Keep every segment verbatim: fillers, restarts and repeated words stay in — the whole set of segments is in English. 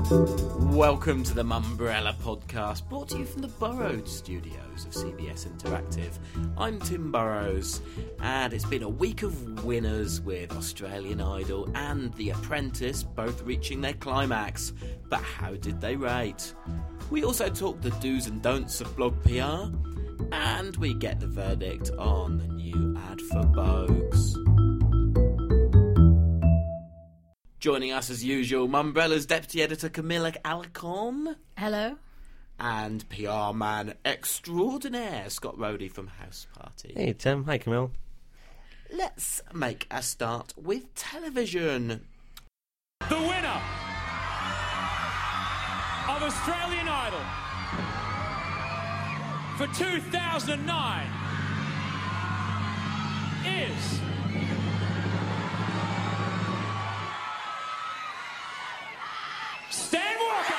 Welcome to the Mumbrella Podcast, brought to you from the Burrows studios of C B S Interactive. I'm Tim Burrows, and it's been a week of winners with Australian Idol and The Apprentice both reaching their climax. But how did they rate? We also talk the do's and don'ts of blog P R, and we get the verdict on the new ad for Bogues. Joining us as usual, Mumbrella's Deputy Editor Camilla Alcon. Hello. And P R man extraordinaire Scott Rodey from House Party. Hey Tim, hi Camille. Let's make a start with television. The winner of Australian Idol for two thousand nine is... Stan Walker!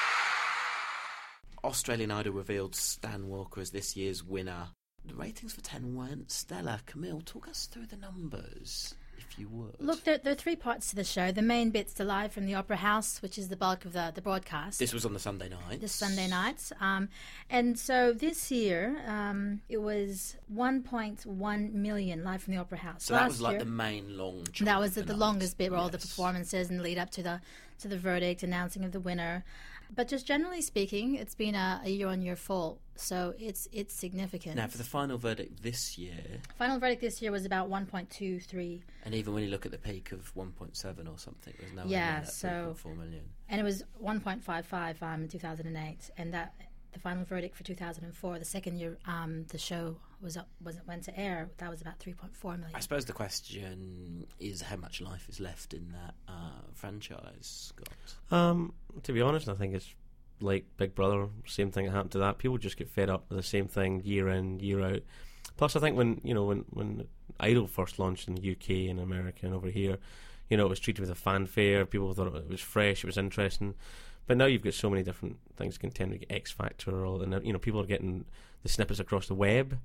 Australian Idol revealed Stan Walker as this year's winner. The ratings for ten weren't stellar. Camille, talk us through the numbers, if you would. Look, there, there are three parts to the show. The main bit's the live from the Opera House, which is the bulk of the, the broadcast. This was on the Sunday night. This Sunday nights. Um, and so this year, um, it was one point one million live from the Opera House. So Last that was like year, the main long chunk. That was the, of the night. longest bit where all the Yes. performances and the lead up to the to the verdict, announcing of the winner. But just generally speaking, it's been a, a year-on-year fall, so it's it's significant. Now, for the final verdict this year... Final verdict this year was about one point two three. And even when you look at the peak of one point seven or something, there's no Yeah, that so- three point four million. And it was one point five five um, in two thousand eight, and that the final verdict for two thousand four, the second year um, the show was up, was went to air, that was about three point four million. I suppose the question is how much life is left in that uh, franchise, Scott. Um, to be honest, I think it's like Big Brother. Same thing that happened to that. People just get fed up with the same thing year in, year out. Plus, I think when you know when when Idol first launched in the U K and America and over here, you know, it was treated with a fanfare. People thought it was fresh, it was interesting. But now you've got so many different things contending, X Factor, all, and you know, people are getting the snippets across the web.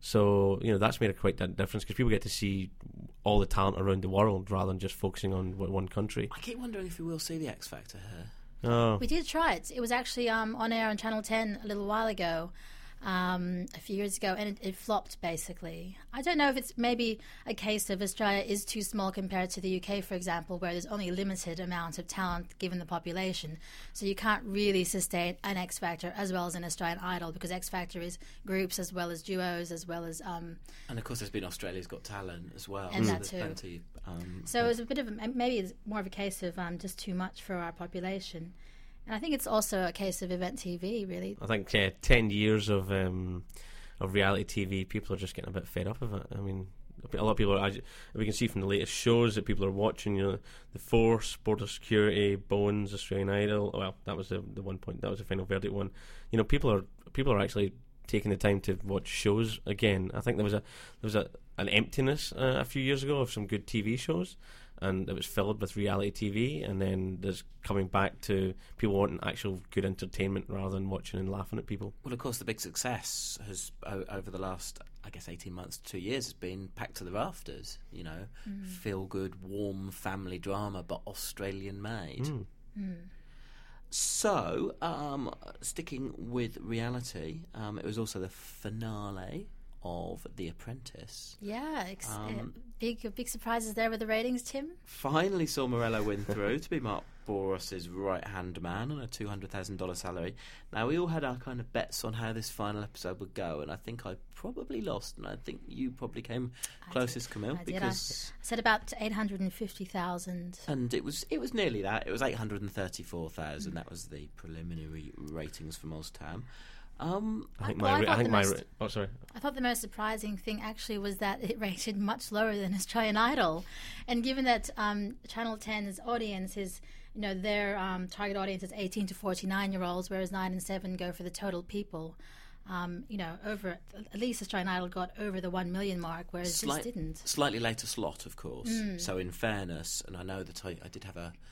So you know that's made a quite that difference because people get to see all the talent around the world rather than just focusing on one country. I keep wondering if we will see the X Factor here. Oh, We did try it. It was actually um, on air on Channel ten a little while ago, um, a few years ago, and it, it flopped, basically. I don't know if it's maybe a case of Australia is too small compared to the U K, for example, where there's only a limited amount of talent given the population. So you can't really sustain an X Factor as well as an Australian Idol, because X Factor is groups as well as duos, as well as... Um, And of course, there's been Australia's Got Talent as well. And so that there's too. Plenty, um, so it was a bit of a, maybe it's more of a case of um, just too much for our population. And I think it's also a case of event T V, really. I think uh, ten years of um, of reality T V, people are just getting a bit fed up of it. I mean, a lot of people are. We can see from the latest shows that people are watching. You know, The Force, Border Security, Bones, Australian Idol. Well, that was the the one point. That was the final verdict one. You know, people are people are actually taking the time to watch shows again. I think there was a there was a an emptiness uh, a few years ago of some good T V shows, and it was filled with reality T V, and then there's coming back to people wanting actual good entertainment rather than watching and laughing at people. Well, of course, the big success has o- over the last, I guess, eighteen months to two years has been Packed to the Rafters. You know, Mm. feel-good, warm family drama, but Australian-made. Mm. Mm. So, um, sticking with reality, um, it was also the finale of The Apprentice. Yeah, ex- Um, uh, big big surprises there with the ratings, Tim. Finally saw Morello win through to be Mark Boros's right-hand man on a two hundred thousand dollars salary. Now, we all had our kind of bets on how this final episode would go, and I think I probably lost, and I think you probably came I closest, did. Camille, I did. I because... said about eight hundred fifty thousand. And it was it was nearly that. It was eight hundred thirty-four thousand. Mm. That was the preliminary ratings from Oztam. Um, I think well, my. I Ra- I thought think the my. most- Ra- oh, sorry. I thought the most surprising thing actually was that it rated much lower than Australian Idol, and given that um, Channel ten's audience is, you know, their um, target audience is eighteen to forty-nine year olds, whereas nine and seven go for the total people. Um, you know, over at least Australian Idol got over the one million mark, whereas Slight- this didn't. Slightly later slot, of course. Mm. So, in fairness, and I know that I, I did have a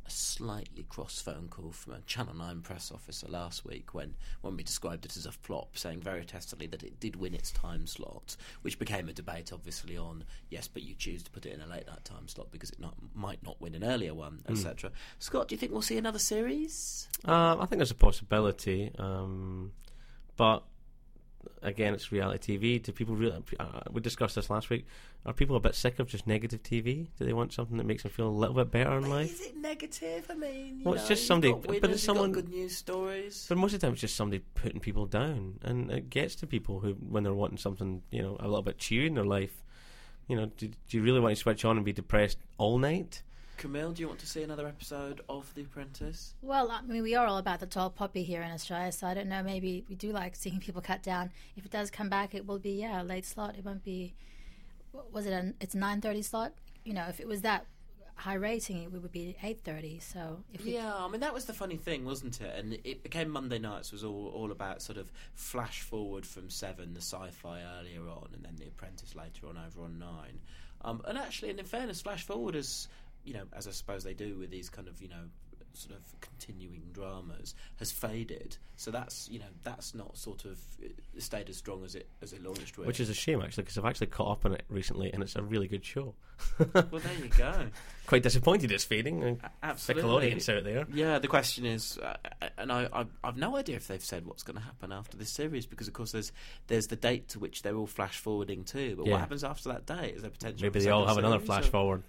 a slightly cross phone call from a Channel nine press officer last week when, when we described it as a flop, saying very testily that it did win its time slot, which became a debate, obviously, on, yes, but you choose to put it in a late-night time slot because it not, might not win an earlier one, et cetera. Mm. Scott, do you think we'll see another series? Uh, I think there's a possibility, um, but... Again, it's reality T V. Do people really? Uh, we discussed this last week. Are people a bit sick of just negative T V? Do they want something that makes them feel a little bit better in but life? Is it negative? I mean, you well, know, it's just somebody. got winners, but it's someone. got good news stories. But most of the time, it's just somebody putting people down, and it gets to people who, when they're wanting something, you know, a little bit cheery in their life. You know, do, do you really want to switch on and be depressed all night? Camille, do you want to see another episode of The Apprentice? Well, I mean, we are all about the tall poppy here in Australia, so I don't know, maybe we do like seeing people cut down. If it does come back, it will be, yeah, a late slot. It won't be, was it a, it's a nine thirty slot? You know, if it was that high rating, it would be eight thirty, so... If we yeah, I mean, that was the funny thing, wasn't it? And it became Monday nights was all, all about sort of flash forward from seven, the sci-fi earlier on, and then The Apprentice later on over on nine. Um, and actually, and in fairness, flash forward is... you know, as I suppose they do with these kind of, you know, sort of continuing dramas, has faded. So that's, you know, that's not sort of stayed as strong as it as it launched with. Which is a shame, actually, because I've actually caught up on it recently, and it's a really good show. Well, there you go. Quite disappointed it's fading. A Absolutely. fickle audience out there. Yeah, the question is, uh, and I, I've, I've no idea if they've said what's going to happen after this series, because, of course, there's there's the date to which they're all flash forwarding to. But yeah. what happens after that date? Is there potential? Maybe they all have another flash or? forward.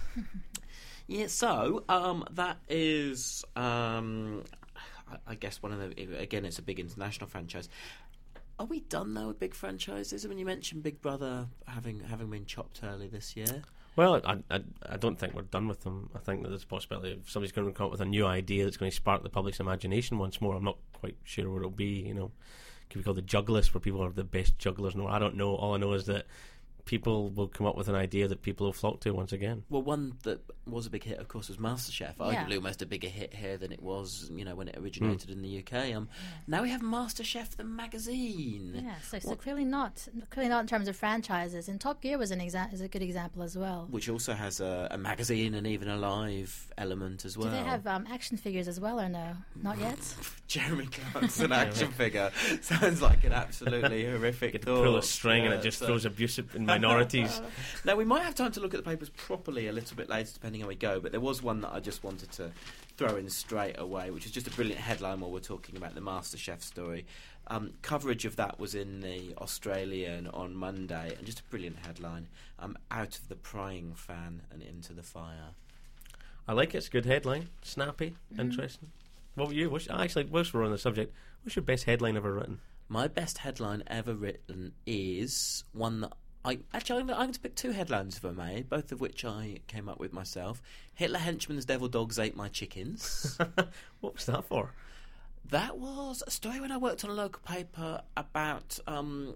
Yeah, so um, that is, um, I, I guess, one of the. Again, it's a big international franchise. Are we done though with big franchises? I mean, you mentioned Big Brother having having been chopped early this year. Well, I, I, I don't think we're done with them. I think that there's a possibility of somebody's going to come up with a new idea that's going to spark the public's imagination once more. I'm not quite sure what it'll be. You know, it could be called the Jug List, where people are the best jugglers. No, I don't know. All I know is that people will come up with an idea that people will flock to once again. Well, one that was a big hit, of course, was MasterChef. Yeah. Arguably almost a bigger hit here than it was, you know, when it originated mm. in the U K. Um, yeah. Now we have MasterChef the magazine. Yeah, so, so What- clearly not, clearly not in terms of franchises. And Top Gear was an exa- is a good example as well. Which also has a, a magazine and even a live element as well. Do they have um, action figures as well, or no? Not yet. Jeremy Clarkson action figure sounds like an absolutely horrific Get to thought. pull a string and Yeah, it just so- throws abuse in minorities. Now, we might have time to look at the papers properly a little bit later, depending how we go, but there was one that I just wanted to throw in straight away, which is just a brilliant headline while we're talking about the MasterChef story. Um, coverage of that was in the Australian on Monday, and just a brilliant headline. Um, out of the prying fan and into the fire. I like it. It's a good headline. Snappy. Mm-hmm. Interesting. What were you? What's, actually, whilst we're on the subject, what's your best headline ever written? My best headline ever written is one that I actually I'm going to pick two headlines if I may, both of which I came up with myself. Hitler henchman's devil dogs ate my chickens. What was that for? That was a story when I worked on a local paper about um,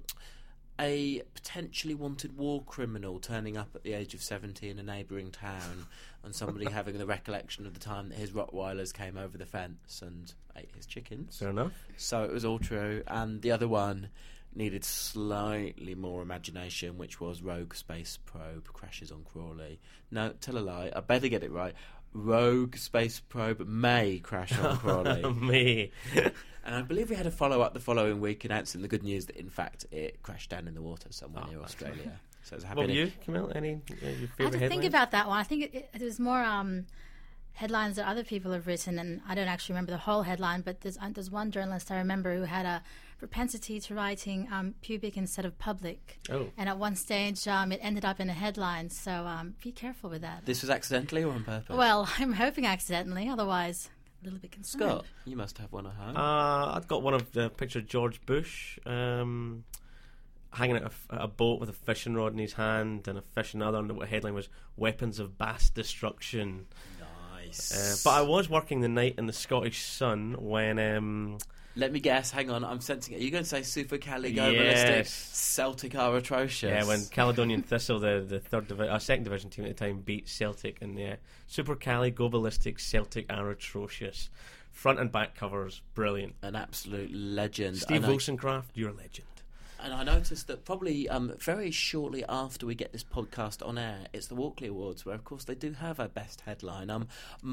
a potentially wanted war criminal turning up at the age of seventy in a neighbouring town, and somebody having the recollection of the time that his Rottweilers came over the fence and ate his chickens. Fair enough. So it was all true. And the other one needed slightly more imagination, which was Rogue Space Probe crashes on Crawley. No, tell a lie. I better get it right. Rogue Space Probe may crash on Crawley. Me. And I believe we had a follow-up the following week announcing the good news that, in fact, it crashed down in the water somewhere Oh, near that's Australia. So it was a happy What were day. you, Camille? Any uh, your I had favourite to headline? think about that one. I think it, it, it was more um, headlines that other people have written, and I don't actually remember the whole headline, but there's, uh, there's one journalist I remember who had a propensity to writing um, pubic instead of public. Oh. And at one stage, um, it ended up in a headline, so um, be careful with that. This was accidentally or on purpose? Well, I'm hoping accidentally, otherwise a little bit concerned. Scott, you must have one at home. Uh, I've got one of the picture of George Bush um, hanging at a, f- at a boat with a fishing rod in his hand and a fish in the other, and the headline was "Weapons of Mass Destruction." Nice. Uh, but I was working the night in the Scottish Sun when. Um, Let me guess. Hang on, I'm sensing it. Are you going to say Super Cali Go Yes. Ballistic? Celtic are atrocious. Yeah, when Caledonian Thistle, the the third divi- uh, second division team at the time, beat Celtic in the uh, Super Cali Go Ballistic. Celtic are atrocious. Front and back covers, brilliant. An absolute legend. Steve And I- Wilsoncraft, you're a legend. And I noticed that probably um, very shortly after we get this podcast on air, it's the Walkley Awards, where, of course, they do have a best headline. Um,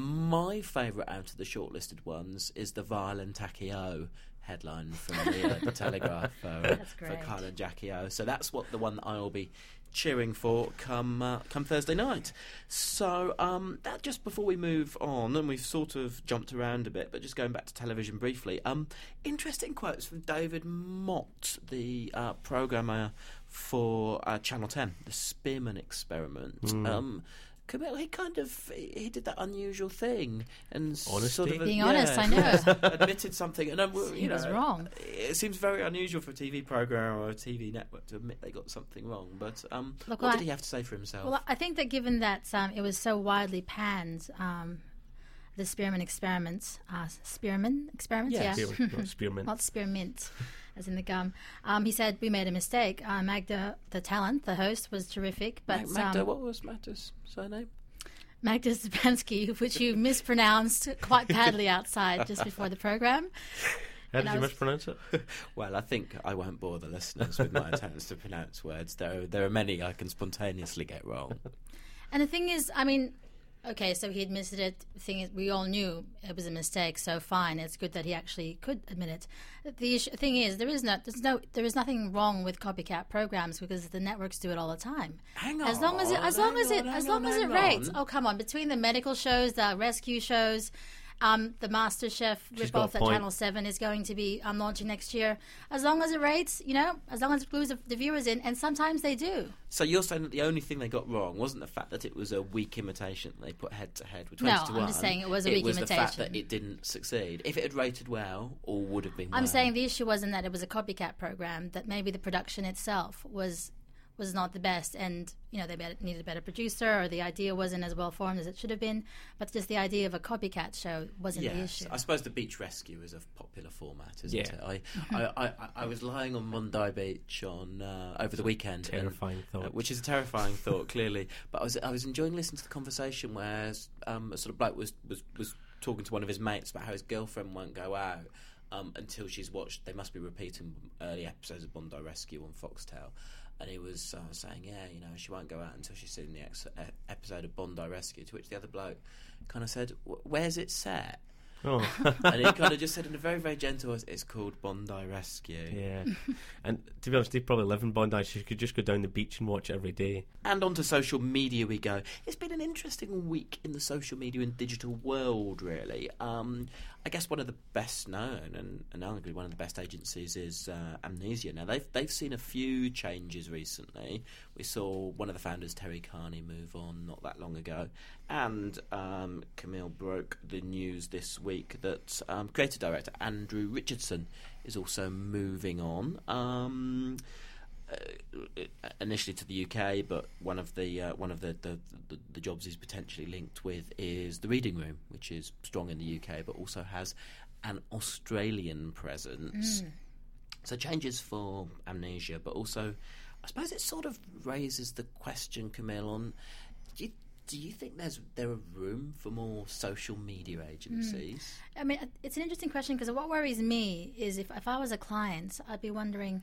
my favourite out of the shortlisted ones is the Violent Jackie O headline from the, uh, the Telegraph uh, That's for great. Kyle and Jackie O. So that's what the one that I will be cheering for come uh, come Thursday night. So um, that just before we move on, and we've sort of jumped around a bit, but just going back to television briefly, um, interesting quotes from David Mott, the uh, programmer for uh, Channel ten, the Spearman Experiment. Mm. Um, Camille, he kind of he did that unusual thing and Honesty? sort of Being yeah, honest, I know. admitted something, and um, He you know, was wrong. It seems very unusual for a T V program or a T V network to admit they got something wrong. But um, Look, what I- did he have to say for himself? Well, I think that given that um, it was so widely panned, um, the Spearman experiments, uh, Spearman experiments, Yes. yeah, Spearmint, not spearmint. not spearmint, as in the gum. Um, he said we made a mistake. Uh, Magda, the talent, the host, was terrific, but Mag- Magda, um, what was Magda's surname? Magda Stepansky, which you mispronounced quite badly outside just before the program. How and did I you was- mispronounce it? Well, I think I won't bore the listeners with my attempts to pronounce words. There, are, there are many I can spontaneously get wrong. And the thing is, I mean, okay, so he admitted it. The thing is, we all knew it was a mistake, so fine. It's good that he actually could admit it. The issue, thing is, there is no, there's no, there is nothing wrong with copycat programs because the networks do it all the time. Hang on, As long as it, as long hang as it, on, as hang long on, as it hang rates. on. Oh, come on! Between the medical shows, the rescue shows. Um, the MasterChef She's got a ripoff that point. Channel seven is going to be um, launching next year. As long as it rates, you know, as long as it glues the, the viewers in, and sometimes they do. So you're saying that the only thing they got wrong wasn't the fact that it was a weak imitation that they put head to head with No, twenty to one. I'm just saying it was a it weak was the fact imitation. that it didn't succeed. If it had rated well, all would have been I'm well. saying the issue wasn't that it was a copycat program, that maybe the production itself was was not the best, and you know they better, needed a better producer, or the idea wasn't as well formed as it should have been. But just the idea of a copycat show wasn't the Yes, issue. I suppose the beach rescue is a popular format, isn't Yeah. it? I, I, I, I was lying on Bondi Beach on uh, over the weekend, and- Terrifying thought. uh, which is a terrifying thought, clearly. But I was I was enjoying listening to the conversation where um, a sort of bloke was, was, was talking to one of his mates about how his girlfriend won't go out um, until she's watched. They must be repeating early episodes of Bondi Rescue on Foxtel. And he was uh, saying, yeah, you know, she won't go out until she's seen the ex- e- episode of Bondi Rescue. To which the other bloke kind of said, "Where's it set?" Oh, And he kind of just said in a very, very gentle voice, "It's called Bondi Rescue." yeah. And to be honest, they probably live in Bondi, so you could just go down the beach and watch it every day. And onto social media we go. It's been an interesting week in the social media and digital world, really. Um, I guess one of the best known and, and arguably one of the best agencies is uh, Amnesia. Now, they've they've seen a few changes recently. We saw one of the founders, Terry Carney, move on not that long ago. And um, Camille broke the news this week that um, creative director Andrew Richardson is also moving on. Um... Uh, initially to the U K, but one of the uh, one of the, the, the, the jobs he's potentially linked with is the Reading Room, which is strong in the U K, but also has an Australian presence. Mm. So changes for Amnesia, but also, I suppose it sort of raises the question, Camille, on do you, do you think there's there are room for more social media agencies? I mean, it's an interesting question because what worries me is if, if I was a client, I'd be wondering,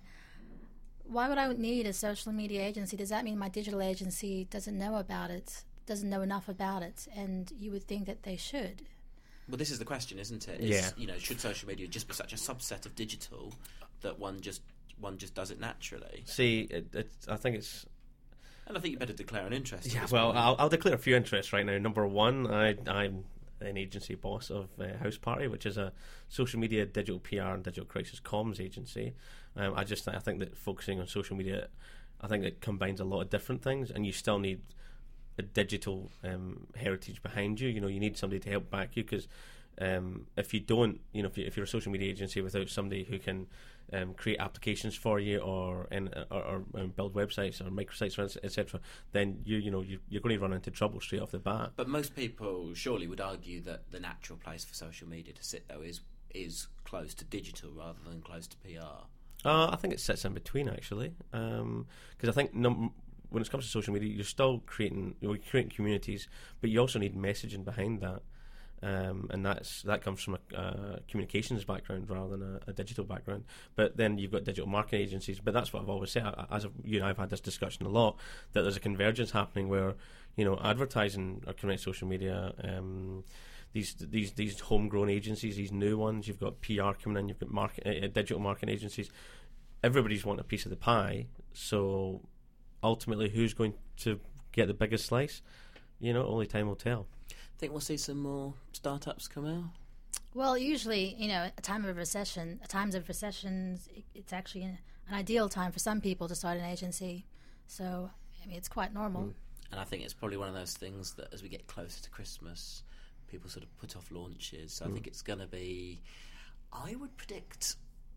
why would I need a social media agency? Does that mean my digital agency doesn't know about it, doesn't know enough about it? And you would think that they should. Well, this is the question, isn't it? Is, Yeah. You know, should social media just be such a subset of digital that one just one just does it naturally? See, it, it's, I think it's... And I think you better declare an interest. at Yeah, this well, point. I'll, I'll declare a few interests right now. Number one, I, I'm an agency boss of uh, House Party, which is a social media, digital P R and digital crisis comms agency. Um, I just I think that focusing on social media, I think it combines a lot of different things, and you still need a digital um, heritage behind you. You know, you need somebody to help back you, because um, if you don't, you know, if, you, if you're a social media agency without somebody who can um, create applications for you, or in, or, or um, build websites or microsites, et cetera, then you you know you, you're going to run into trouble straight off the bat. But most people surely would argue that the natural place for social media to sit, though, is is close to digital rather than close to P R. Uh, I think it sits in between, actually, because um, I think num- when it comes to social media, you're still creating you're creating communities, but you also need messaging behind that. Um, and that's that comes from a uh, communications background rather than a, a digital background. But then you've got digital marketing agencies. But that's what I've always said. As you and I have had this discussion a lot, that there's a convergence happening where, you know, advertising or connect social media, um, these these these homegrown agencies, these new ones. You've got P R coming in. You've got market, uh, digital marketing agencies. Everybody's wanting a piece of the pie. So ultimately, who's going to get the biggest slice? You know, only time will tell. Think we'll see some more startups come out? Well, usually, you know, a time of recession, at times of recessions, it, it's actually an, an ideal time for some people to start an agency. So, I mean, it's quite normal. Mm. And I think it's probably one of those things that as we get closer to Christmas, people sort of put off launches. So mm. I think it's going to be, I would predict,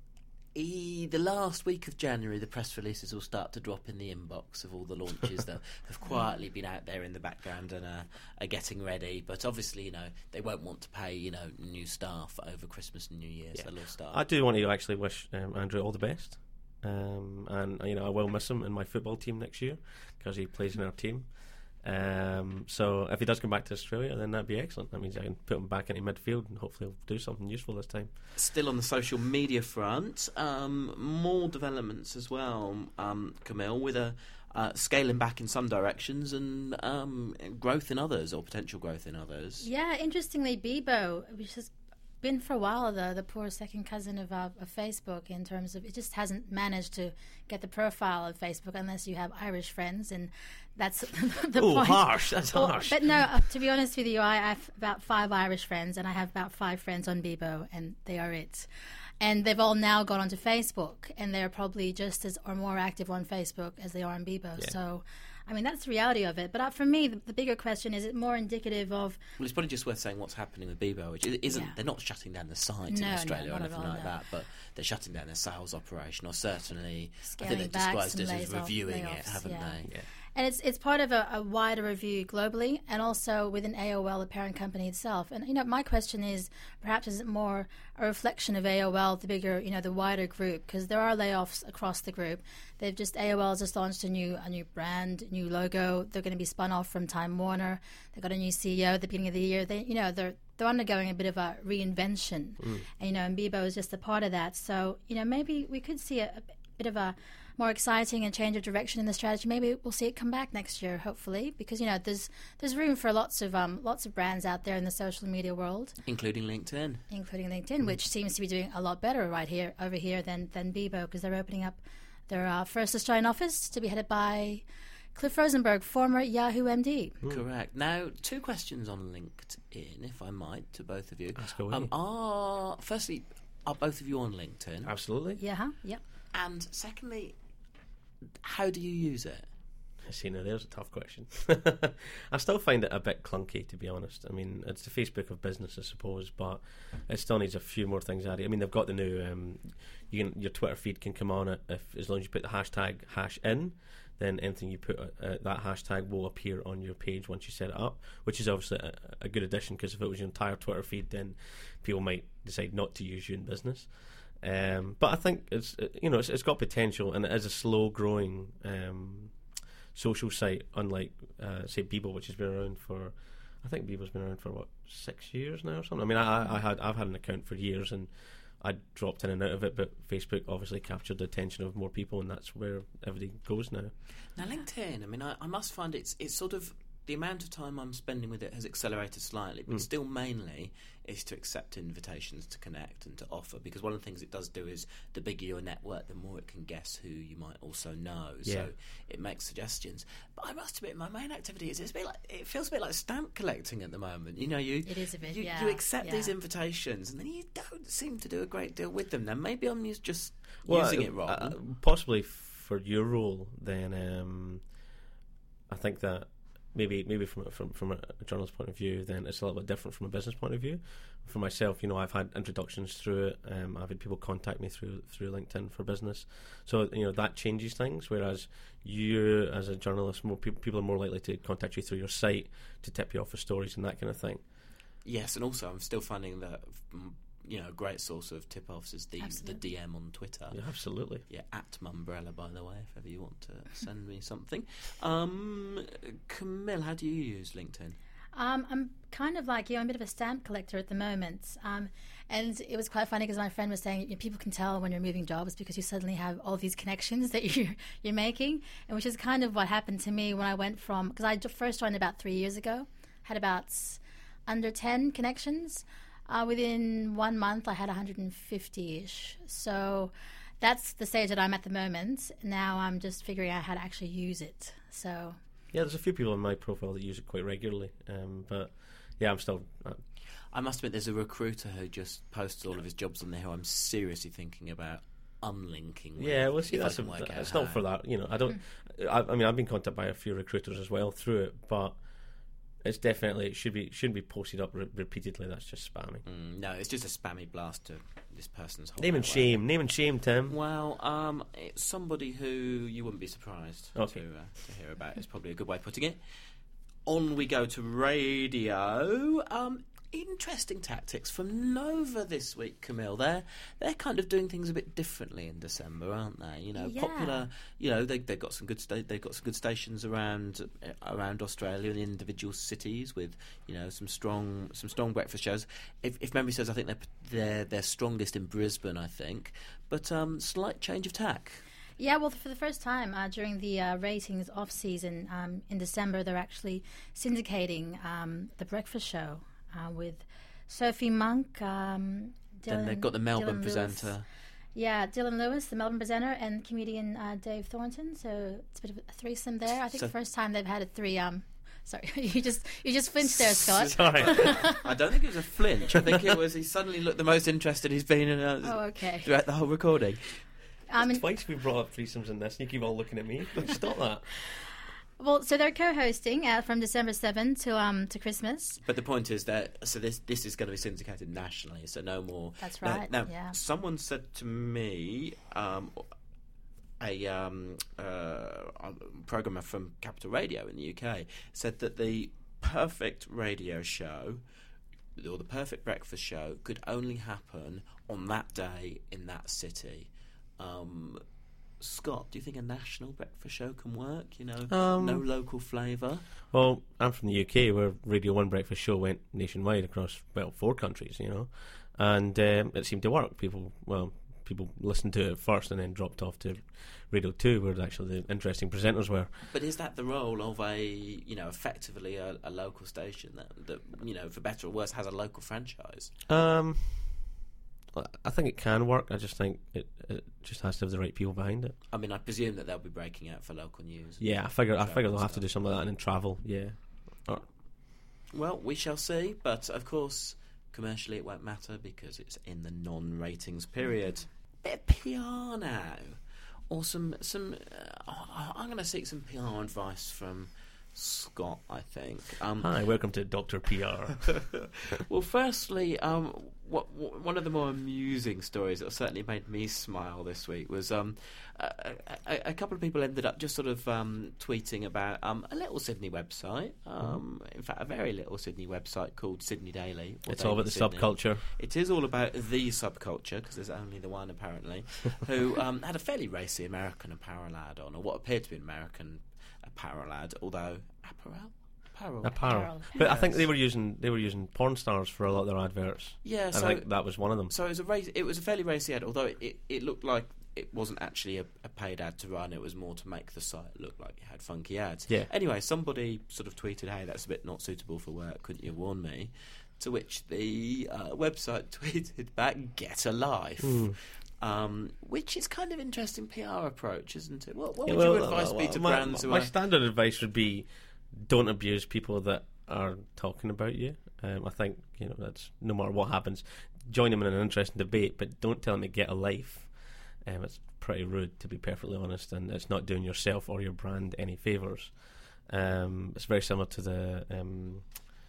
E, the last week of January, the press releases will start to drop in the inbox of all the launches that have quietly been out there in the background and uh, are getting ready. But obviously, you know, they won't want to pay, you know, new staff over Christmas and New Year, yeah. so they'll start. I do want to actually wish um, Andrew all the best. Um, and, you know, I will miss him in my football team next year because he plays in our team. Um, so if he does come back to Australia, then that'd be excellent. That means I can put him back into midfield and hopefully he'll do something useful this time. Still on the social media front, um, more developments as well, um, Camille, with a uh, scaling back in some directions and um, growth in others, or potential growth in others. Yeah, interestingly, Bebo, which has been for a while the the poor second cousin of, uh, of Facebook in terms of it just hasn't managed to get the profile of Facebook unless you have Irish friends, and that's the Ooh, point. harsh. That's well, harsh. But no, uh, to be honest with you, I have about five Irish friends, and I have about five friends on Bebo, and they are it. And they've all now gone onto Facebook, and they're probably just as or more active on Facebook as they are on Bebo. Yeah. So, I mean, that's the reality of it. But uh, for me, the, the bigger question is: it more indicative of? Well, it's probably just worth saying what's happening with Bebo, which isn't. Yeah. They're not shutting down the site No, in no, Australia not or at anything all, like no. that, but they're shutting down their sales operation, or certainly, Scaling I think they've back described some it as layoff- reviewing it, layoffs, haven't yeah. they? Yeah. And it's it's part of a, a wider review globally, and also within A O L, the parent company itself. And you know, my question is, perhaps is it more a reflection of A O L, the bigger, you know, the wider group? Because there are layoffs across the group. They've just A O L has just launched a new a new brand, new logo. They're going to be spun off from Time Warner. They got a new C E O at the beginning of the year. They, you know, they're they're undergoing a bit of a reinvention, mm. and you know, and Bebo is just a part of that. So you know, maybe we could see a, a bit of a more exciting and change of direction in the strategy. Maybe we'll see it come back next year, hopefully, because you know there's there's room for lots of um, lots of brands out there in the social media world, including LinkedIn, including LinkedIn, mm. which seems to be doing a lot better right here over here than than Bebo, because they're opening up their uh, first Australian office to be headed by Cliff Rosenberg, former Yahoo M D. Mm. Correct. Now, two questions on LinkedIn, if I might, to both of you. Ask away. Um, are firstly, are both of you on LinkedIn? Absolutely. Yeah. Huh? Yep. And secondly, how do you use it? See, now there's a tough question. I still find it a bit clunky, to be honest. I mean, it's the Facebook of business, I suppose, but it still needs a few more things added. I mean, they've got the new, um, you can, your Twitter feed can come on it if, as long as you put the hashtag hash in, then anything you put, uh, that hashtag will appear on your page once you set it up, which is obviously a, a good addition, because if it was your entire Twitter feed, then people might decide not to use you in business. Um, but I think it's you know it's, it's got potential, and it is a slow growing um, social site, unlike uh, say Bebo, which has been around for I think Bebo's been around for what six years now or something. I mean, I, I had I've had an account for years, and I dropped in and out of it, but Facebook obviously captured the attention of more people, and that's where everything goes now. Now, LinkedIn, I mean, I, I must find it's it's sort of the amount of time I'm spending with it has accelerated slightly, but mm. still mainly is to accept invitations to connect and to offer, because one of the things it does do is the bigger your network, the more it can guess who you might also know. Yeah. So it makes suggestions. But I must admit, my main activity is it's a bit like, it feels a bit like stamp collecting at the moment. You know, you It is a bit, you, yeah, you accept yeah. these invitations and then you don't seem to do a great deal with them. Now, maybe I'm just well, using uh, it wrong. Uh, possibly for your role, then um, I think that Maybe, maybe from from from a journalist point of view, then it's a little bit different from a business point of view. For myself, you know, I've had introductions through it. Um, I've had people contact me through through LinkedIn for business. So you know that changes things. Whereas you, as a journalist, more people people are more likely to contact you through your site to tip you off for stories and that kind of thing. Yes, and also I'm still finding that you know a great source of tip-offs is the Absolutely. the D M on Twitter. Yeah, absolutely. Yeah, at Mumbrella, by the way, if ever you want to send me something. Um, Camille, how do you use LinkedIn? Um, I'm kind of like you. I'm a bit of a stamp collector at the moment, um, and it was quite funny because my friend was saying, you know, people can tell when you're moving jobs because you suddenly have all these connections that you're you're making, and which is kind of what happened to me when I went from because I first joined about three years ago, had about under ten connections. Uh, within one month, I had one hundred fifty-ish. So that's the stage that I'm at the moment. Now I'm just figuring out how to actually use it. So. Yeah, there's a few people on my profile that use it quite regularly, um, but yeah, I'm still. Uh, I must admit, there's a recruiter who just posts all of his jobs on there who I'm seriously thinking about unlinking. With yeah, well, see, if I that's a, can work out it's how. not for that. You know, I don't. I, I mean, I've been contacted by a few recruiters as well through it, but it's definitely it should be shouldn't be posted up re- repeatedly. That's just spamming. Mm, no, it's just a spammy blast to this person's whole Name and network. shame, name and shame, Tim. Well, um, it's somebody who you wouldn't be surprised Okay. to, uh, to hear about. It's probably a good way of putting it. On we go to radio. Um, interesting tactics from Nova this week, Camille. They're they're kind of doing things a bit differently in December, aren't they? You know, Yeah. popular. You know, they they've got some good sta- they've got some good stations around uh, around Australia in individual cities with you know some strong some strong breakfast shows. If, if memory serves, I think they're they're they're strongest in Brisbane. I think, but um, slight change of tack. Yeah, well, for the first time uh, during the uh, ratings off season um, in December, they're actually syndicating um, the breakfast show uh, with Sophie Monk. Um, Dylan, Then they've got the Melbourne Dylan Lewis. presenter. Yeah, Dylan Lewis, the Melbourne presenter, and comedian uh, Dave Thornton. So it's a bit of a threesome there. I think So- the first time they've had a three. Um, sorry, you just you just flinched there, Scott. Sorry. I don't think it was a flinch. I think it was he suddenly looked the most interested he's been in a, Oh, okay. throughout the whole recording. Um, and- Twice we brought up threesomes in this, and you keep all looking at me. Stop that. well, so they're co-hosting uh, from December seventh to um to Christmas. But the point is that so this this is going to be syndicated nationally, so no more. That's Now- right, Now, yeah. someone said to me, um, a um, uh, a programmer from Capital Radio in the U K said that the perfect radio show or the perfect breakfast show could only happen on that day in that city. Um, Scott, do you think a national breakfast show can work? You know, Um, no local flavour. Well, I'm from the U K, where Radio One Breakfast Show went nationwide across well four countries, you know, and um, it seemed to work. People, well, people listened to it first and then dropped off to Radio Two, where actually the interesting presenters were. But is that the role of a, you know, effectively a, a local station that, that, you know, for better or worse, has a local franchise? Um, I think it can work. I just think it, it just has to have the right people behind it. I mean, I presume that they'll be breaking out for local news. Yeah, I figure. I Travel figure they'll and have to do stuff. something like that and then travel. Yeah. Or, Well, we shall see. But of course, commercially, it won't matter because it's in the non-ratings period. Bit of P R now, or some some. Uh, I'm going to seek some P R advice from Scott, I think. Um, Hi, welcome to Doctor P R. well, firstly, um, what, what, one of the more amusing stories that certainly made me smile this week was um, a, a, a couple of people ended up just sort of um, tweeting about um, a little Sydney website. Um, in fact, a very little Sydney website called Sydney Daily. or It's all Daily about the Sydney. subculture. It is all about the subculture, because there's only the one, apparently, who um, had a fairly racy American apparel ad on, or what appeared to be an American apparel ad, although apparel? Apparel. Apparel. Apparel. But I think Yes. they were using they were using porn stars for a lot of their adverts. Yeah, And so I think that was one of them. so it was a race, it was a fairly racy ad, although it, it, it looked like it wasn't actually a, a paid ad to run. It was more to make the site look like it had funky ads. Yeah. Anyway, somebody sort of tweeted, "Hey, that's a bit not suitable for work. Couldn't you warn me?" To which the uh, website tweeted back, "Get a life." Hmm. Um, which is kind of interesting P R approach, isn't it? What, what Yeah, would well, your advice uh, be to my, brands who my are... standard advice would be don't abuse people that are talking about you. Um, I think you know that's no matter what happens, join them in an interesting debate, but don't tell them to get a life. Um, it's pretty rude, to be perfectly honest, and it's not doing yourself or your brand any favours. Um, it's very similar to the um,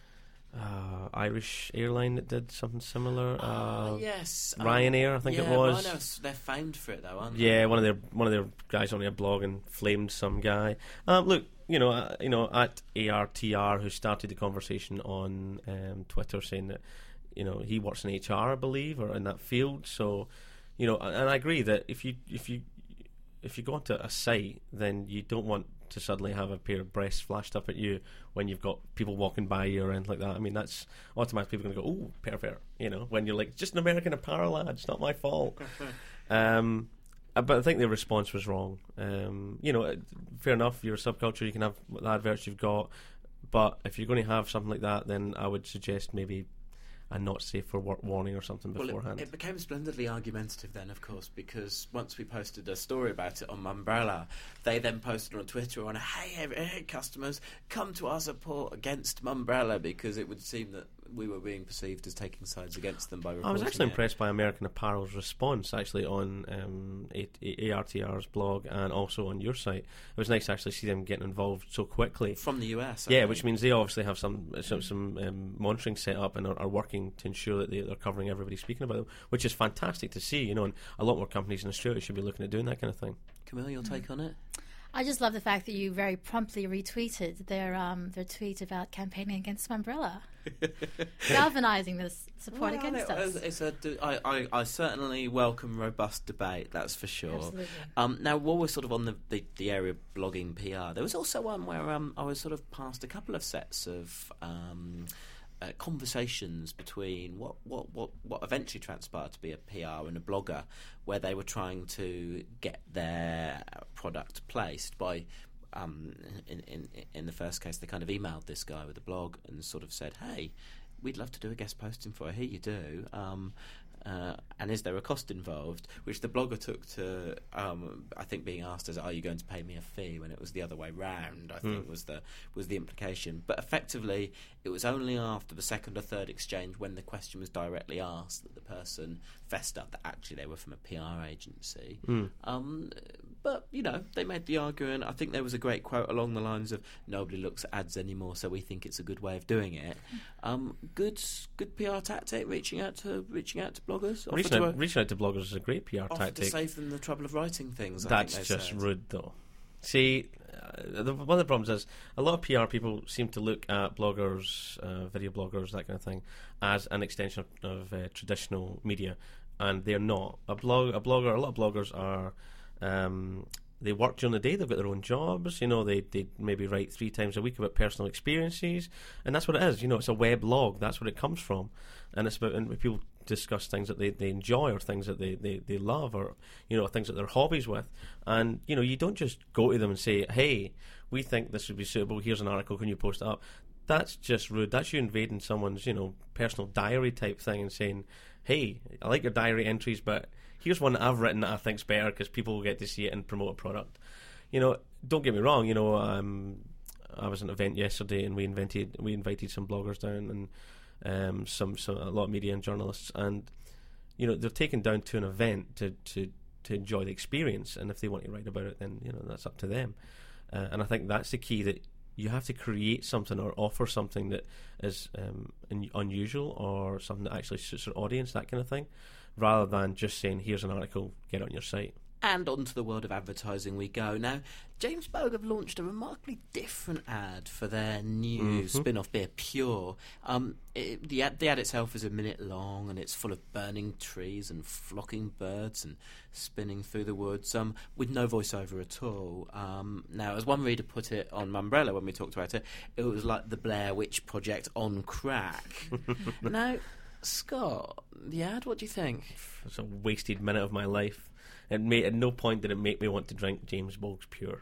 uh, Irish airline that did something similar. Ah, Uh, yes. Ryanair, I think yeah, it was. Ryanair, they're famed for it, though, aren't they? Yeah, one of their one of their guys on their blog and flamed some guy. Um, look, you know, uh, you know, at A R T R, who started the conversation on um, Twitter, saying that you know he works in H R, I believe, or in that field. So, you know, and I agree that if you if you if you go onto a site, then you don't want to suddenly have a pair of breasts flashed up at you when you've got people walking by you or anything like that. I mean, that's automatically people are going to go, "Ooh, pervert," you know, when you're like, just an American Apparel ad, it's not my fault. um, but I think the response was wrong. Um, you know, fair enough, you're a subculture, you can have the adverts you've got, but if you're going to have something like that, then I would suggest maybe a not safe for work warning or something well, beforehand. It, it became splendidly argumentative then, of course, because once we posted a story about it on Mumbrella, they then posted on Twitter on, hey, hey, customers, come to our support against Mumbrella, because it would seem that we were being perceived as taking sides against them by reporting I was actually it. impressed by American Apparel's response, actually, on um, A- A- ARTR's blog and also on your site. It was nice to actually see them getting involved so quickly. From the U S, I Yeah, think. which means they obviously have some some, some um, monitoring set up and are, are working to ensure that they, they're covering everybody speaking about them, which is fantastic to see, you know, and a lot more companies in Australia should be looking at doing that kind of thing. Camille, your take on it? I just love the fact that you very promptly retweeted their um, their tweet about campaigning against Mumbrella, galvanising this support Well, against it, us. It's a, I, I, I certainly welcome robust debate, that's for sure. Absolutely. Um, now, while we're sort of on the, the, the area of blogging P R, there was also one where um, I was sort of past a couple of sets of um, uh, conversations between what, what, what, what eventually transpired to be a P R and a blogger, where they were trying to get their product placed by... Um, in, in in the first case, they kind of emailed this guy with a blog and sort of said, hey, we'd love to do a guest posting for it. Here you do. Um, uh, and is there a cost involved? Which the blogger took to, um, I think, being asked as, are you going to pay me a fee? When it was the other way round, I think Mm. was the was the implication. But effectively, it was only after the second or third exchange, when the question was directly asked, that the person fessed up that actually they were from a P R agency. Mm. Um, but, you know, they made the argument. I think there was a great quote along the lines of, nobody looks at ads anymore, so we think it's a good way of doing it. Um, good good P R tactic, reaching out to reaching out to bloggers. Offer Reaching to, out, uh, reaching out to bloggers is a great P R offer tactic. to save them the trouble of writing things. I That's think they just said. rude, though. See, uh, the, one of the problems is a lot of P R people seem to look at bloggers, uh, video bloggers, that kind of thing, as an extension of, of uh, traditional media, and they're not. A blog, a blogger, a lot of bloggers are. Um, They work during the day, they've got their own jobs, you know, they, they maybe write three times a week about personal experiences, and that's what it is, you know, it's a web blog, that's what it comes from, and it's about, and people discuss things that they, they enjoy, or things that they, they, they love, or, you know, things that they're hobbies with, and, you know, you don't just go to them and say, hey, we think this would be suitable, here's an article, can you post it up? That's just rude. That's you invading someone's, you know, personal diary type thing and saying, hey, I like your diary entries, but here's one that I've written that I think's better because people will get to see it and promote a product. You know, don't get me wrong. You know, um, I was at an event yesterday and we invented we invited some bloggers down and um, some, some a lot of media and journalists, and you know they're taken down to an event to, to, to enjoy the experience. And if they want to write about it, then you know that's up to them. Uh, and I think that's the key, that you have to create something or offer something that is um, un- unusual or something that actually suits your audience, that kind of thing, rather than just saying, here's an article, get it on your site. And onto the world of advertising we go. Now, James Bogue have launched a remarkably different ad for their new Mm-hmm. spin-off beer, Pure. Um, it, the, ad, the ad itself is a minute long, and it's full of burning trees and flocking birds and spinning through the woods, um, with no voiceover at all. Um, now, as one reader put it on Mumbrella when we talked about it, it was like the Blair Witch Project on crack. Now, Scott, the ad, what do you think? It's a wasted minute of my life. It made, at no point did it make me want to drink James Bogue's Pure.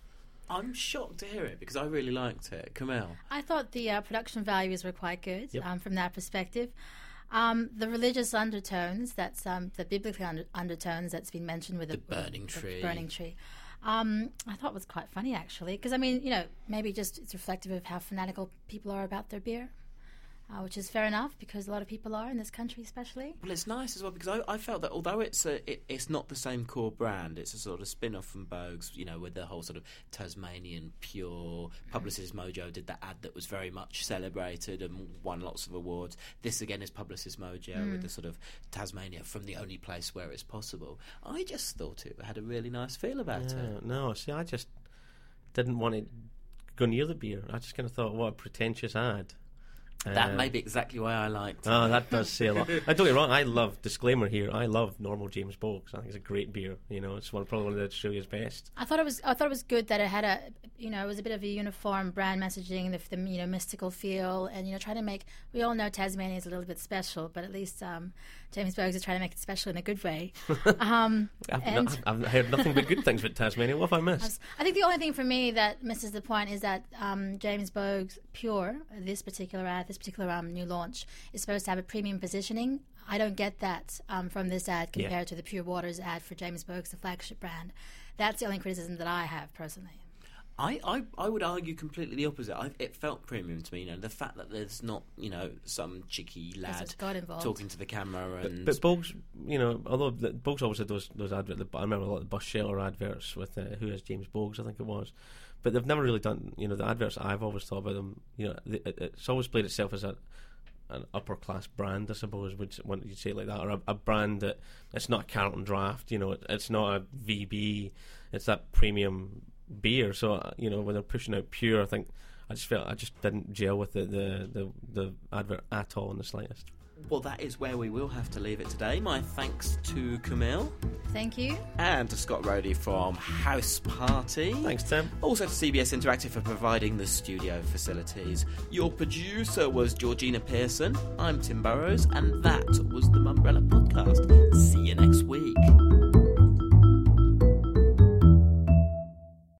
I'm shocked to hear it, because I really liked it. Camille? I thought the uh, production values were quite good Yep. um, from that perspective. Um, the religious undertones, that's um, the biblical under- undertones that's been mentioned with The the, burning with tree. The burning tree. Um, I thought was quite funny, actually, because, I mean, you know, maybe just it's reflective of how fanatical people are about their beer. Uh, which is fair enough, because a lot of people are in this country, especially. Well, it's nice as well, because I, I felt that although it's a, it, it's not the same core brand, it's a sort of spin-off from Bogue's, you know, with the whole sort of Tasmanian Pure. Publicist Mojo did that ad that was very much celebrated and won lots of awards. This again is Publicist Mojo Mm. with the sort of Tasmania from the only place where it's possible. I just thought it had a really nice feel about Yeah, it. no, see, I just didn't want to go near the beer. I just kind of thought, what a pretentious ad. That Uh, may be exactly why I liked it. Oh, that does say a lot. I don't get me wrong. I love disclaimer here. I love normal James Boggs. I think it's a great beer. You know, it's one probably one of Australia's best. I thought it was. I thought it was good that it had a, you know, it was a bit of a uniform brand messaging, the, the you know mystical feel, and you know, trying to make. We all know Tasmania is a little bit special, but at least um, James Boggs is trying to make it special in a good way. Um, I've, and not, I've heard nothing but good things about Tasmania. What have I missed? I think the only thing for me that misses the point is that um, James Boggs Pure, this particular ad, this particular um, new launch, is supposed to have a premium positioning. I don't get that um, from this ad compared Yeah. to the Pure Waters ad for James Boggs, the flagship brand. That's the only criticism that I have personally. I, I, I would argue completely the opposite. I, it felt premium to me. You know, the fact that there's not, you know, some cheeky lad There's Scott involved. talking to the camera and. But, but Boggs, you know, although the, Boggs always had those those adverts. I remember a lot of the bus shelter adverts with uh, who is James Boggs, I think it was. But they've never really done, you know, the adverts I've always thought about them. You know, it, it's always played itself as a an upper class brand, I suppose, would when you say it like that, or a, a brand that it's not a Carlton Draft. You know, it, it's not a V B. It's that premium beer. So uh, you know, when they're pushing out Pure, I think I just felt I just didn't gel with the the, the, the advert at all in the slightest. Well, that is where we will have to leave it today. My thanks to Camille Thank you. and to Scott Rodey from House Party. Thanks, Tim. Also to C B S Interactive for providing the studio facilities. Your producer was Georgina Pearson. I'm Tim Burrows, and that was the Mumbrella Podcast. See you next week.